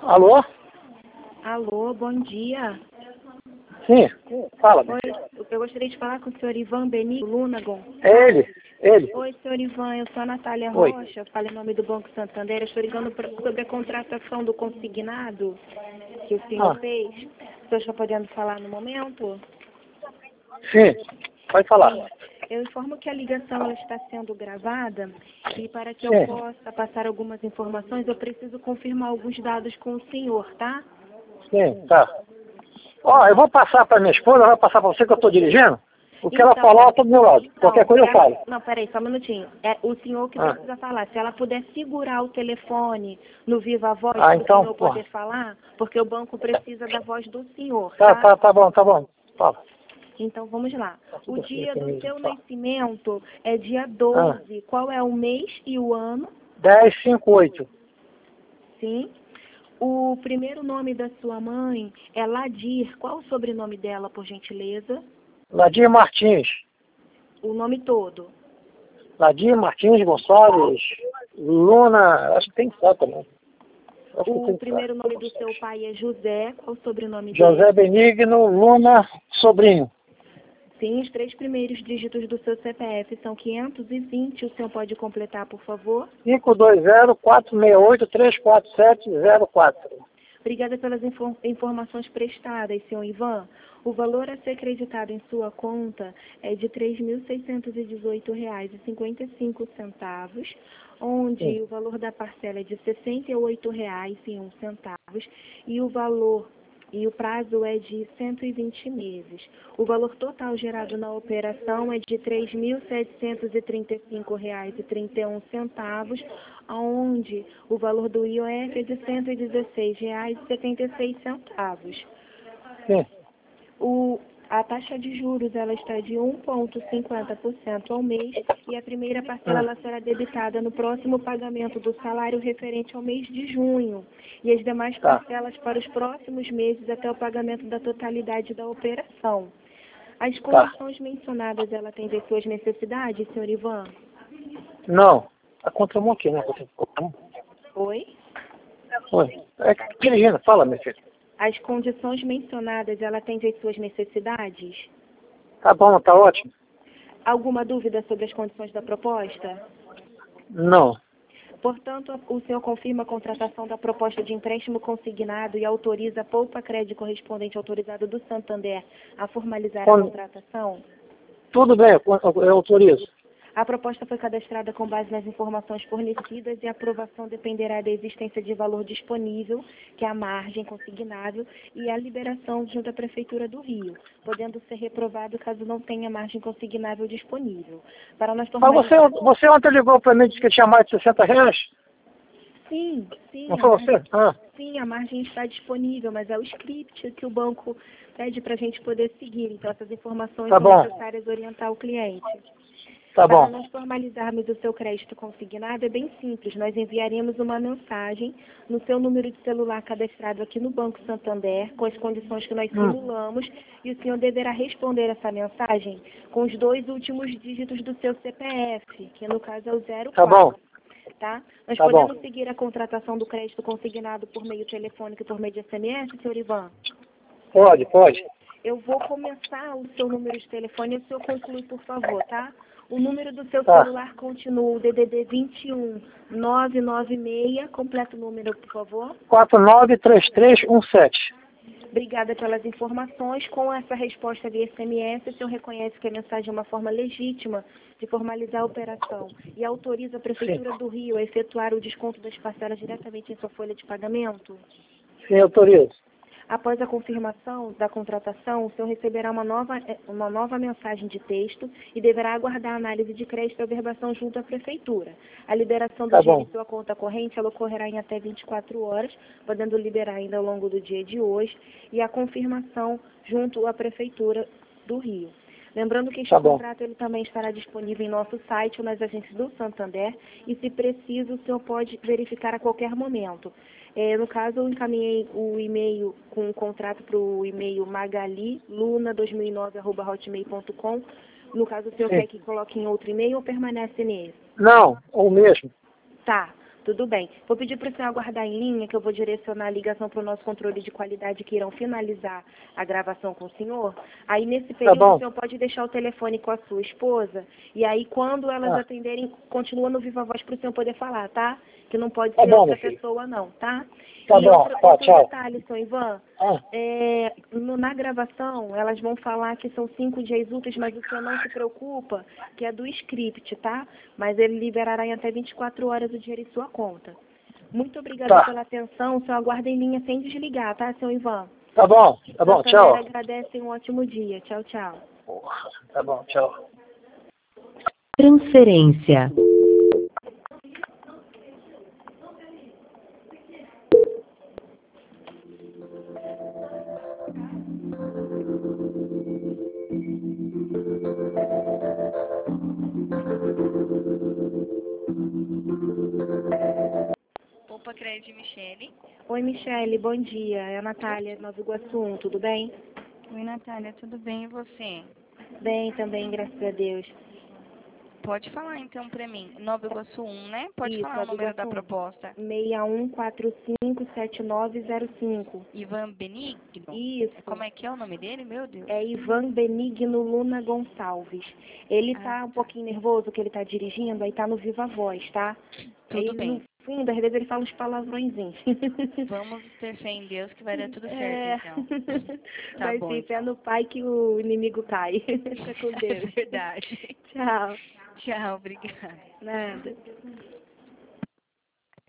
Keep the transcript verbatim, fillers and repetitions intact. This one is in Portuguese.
Alô? Alô, bom dia. Sim, fala. Oi, eu gostaria de falar com o senhor Ivan Benigno Lunagon. É ele, ele. Oi, senhor Ivan, eu sou a Natália Oi. Rocha, falo em nome do Banco Santander. Eu estou ligando pra, sobre a contratação do consignado que o senhor Ah. fez. O senhor está podendo falar no momento? Sim, pode falar. Sim. Eu informo que a ligação ela está sendo gravada e para que Sim. eu possa passar algumas informações, eu preciso confirmar alguns dados com o senhor, tá? Sim, tá. Ó, eu vou passar para minha esposa, ela vai passar para você que eu estou dirigindo. O que ela Então, falar, eu estou do meu lado. Então, Qualquer coisa eu ela- falo. Não, peraí, só um minutinho. É o senhor que Ah. precisa falar. Se ela puder segurar o telefone no Viva Voz Ah, para então, o senhor pô. poder falar, porque o banco precisa da voz do senhor, Tá, tá? tá, tá bom, tá bom. Fala. Então vamos lá. Tá O tudo assim, dia do comigo, seu fala. nascimento é dia doze. Qual é o mês e o ano? dez, cinco, oito. Sim. O primeiro nome da sua mãe é Ladir. Qual o sobrenome dela, por gentileza? Ladir Martins. O nome todo. Ladir Martins Gonçalves. Luna, acho que tem só também. Acho que O tem primeiro só. nome do seu pai é José. Qual o sobrenome José dele? Benigno Luna Sobrinho. Sim, os três primeiros dígitos do seu C P F são quinhentos e vinte. O senhor pode completar, por favor? cinco dois zero, quatro seis oito, três quatro sete, zero quatro. Obrigada pelas infor- informações prestadas, senhor Ivan. O valor a ser acreditado em sua conta é de três mil seiscentos e dezoito reais e cinquenta e cinco centavos, onde Sim. o valor da parcela é de sessenta e oito reais e um centavo e o valor e o prazo é de cento e vinte meses. O valor total gerado na operação é de três mil setecentos e trinta e cinco reais e trinta e um centavos, onde o valor do I O F é de cento e dezesseis reais e setenta e seis centavos. Sim. O, a taxa de juros ela está de um vírgula cinquenta por cento ao mês e a primeira parcela ela será debitada no próximo pagamento do salário referente ao mês de junho e as demais Tá. parcelas para os próximos meses até o pagamento da totalidade da operação. As Tá. condições mencionadas ela atendem às suas necessidades, senhor Ivan? Não. A contramão aqui, né? Contramão. Oi? Oi. É, dirigindo, fala, meu filho. As condições mencionadas ela atendem às suas necessidades? Tá bom, tá ótimo. Alguma dúvida sobre as condições da proposta? Não. Portanto, o senhor confirma a contratação da proposta de empréstimo consignado e autoriza a poupa crédito correspondente autorizado do Santander a formalizar Quando- a contratação? Tudo bem, eu, eu autorizo. A proposta foi cadastrada com base nas informações fornecidas e a aprovação dependerá da existência de valor disponível, que é a margem consignável, e a liberação junto à Prefeitura do Rio, podendo ser reprovado caso não tenha margem consignável disponível. Para nós Mas formalizar... você, você ontem ligou para mim e disse que tinha mais de sessenta reais? Sim, sim, Não a foi margem, você? Ah, sim, a margem está disponível, mas é o script que o banco pede para a gente poder seguir. Então, essas informações Tá são bom. necessárias orientar o cliente. tá Para bom. nós formalizarmos o seu crédito consignado, é bem simples. Nós enviaremos uma mensagem no seu número de celular cadastrado aqui no Banco Santander, com as condições que nós Hum. simulamos, e o senhor deverá responder essa mensagem com os dois últimos dígitos do seu C P F, que no caso é o zero Tá quatro. bom. Tá? Nós Tá podemos bom. seguir a contratação do crédito consignado por meio telefônico e por meio de S M S, senhor Ivan? Pode, pode. Eu vou começar o seu número de telefone e o senhor conclui, por favor, tá? O número do seu Tá. celular continua o D D D vinte e um, nove nove seis. Completa o número, por favor. quatro nove três três um sete. Obrigada pelas informações. Com essa resposta via S M S, o senhor reconhece que a mensagem é uma forma legítima de formalizar a operação e autoriza a Prefeitura Sim. do Rio a efetuar o desconto das parcelas diretamente em sua folha de pagamento? Sim, autorizo. Após a confirmação da contratação, o senhor receberá uma nova, uma nova mensagem de texto e deverá aguardar a análise de crédito e averbação junto à Prefeitura. A liberação do Tá dinheiro bom. em sua conta corrente ela ocorrerá em até vinte e quatro horas, podendo liberar ainda ao longo do dia de hoje, e a confirmação junto à Prefeitura do Rio. Lembrando que este Tá bom. contrato ele também estará disponível em nosso site ou nas agências do Santander e, se preciso, o senhor pode verificar a qualquer momento. É, no caso, eu encaminhei o e-mail com o contrato para o e-mail magali luna dois mil e nove arroba hotmail ponto com. No caso, o senhor Sim. quer que coloque em outro e-mail ou permanece nesse? Não, o mesmo. Tá. Tudo bem. Vou pedir para o senhor aguardar em linha, que eu vou direcionar a ligação para o nosso controle de qualidade, que irão finalizar a gravação com o senhor. Aí, nesse período, bom. o senhor pode deixar o telefone com a sua esposa, e aí, quando elas Ah. atenderem, continua no Viva Voz para o senhor poder falar, tá? Que não pode Tá ser bom, outra meu filho. pessoa, não, tá? Tá e bom, outro, tá, outro tchau. detalhe, senhor Ivan, Ah. é, no- na gravação, elas vão falar que são cinco dias úteis, mas o senhor não se preocupa, que é do script, tá? Mas ele liberará em até vinte e quatro horas o dinheiro em sua conta. Muito obrigada Tá. pela atenção. O senhor aguarda em linha sem desligar, tá, senhor Ivan? Tá bom, tá bom, Santander tchau. agradece, um ótimo dia. Tchau, tchau. Porra, tá bom, tchau. Transferência. Opa, Crédito Michele. Oi, Michele, bom dia. É a Natália, Nova Iguaçu, tudo bem? Oi, Natália, tudo bem e você? Bem também, graças a Deus. Pode falar então pra mim. Nova Iguaçu um, né? Pode Isso, falar o Nova número da Iguaçu. proposta. seis um quatro cinco sete nove zero cinco. Ivan Benigno? Isso. Como é que é o nome dele, meu Deus? É Ivan Benigno Luna Gonçalves. Ele Ah, tá um tá. pouquinho nervoso, que ele tá dirigindo, aí tá no Viva Voz, tá? Tudo Aí, bem. no fundo, às vezes ele fala uns palavrõezinhos. Vamos ter fé em Deus que vai dar tudo certo, É. então. Tá Mas bom, sim, fé então. no pai que o inimigo cai. Fica com É Deus. verdade. Tchau. Tchau, obrigada. Nada.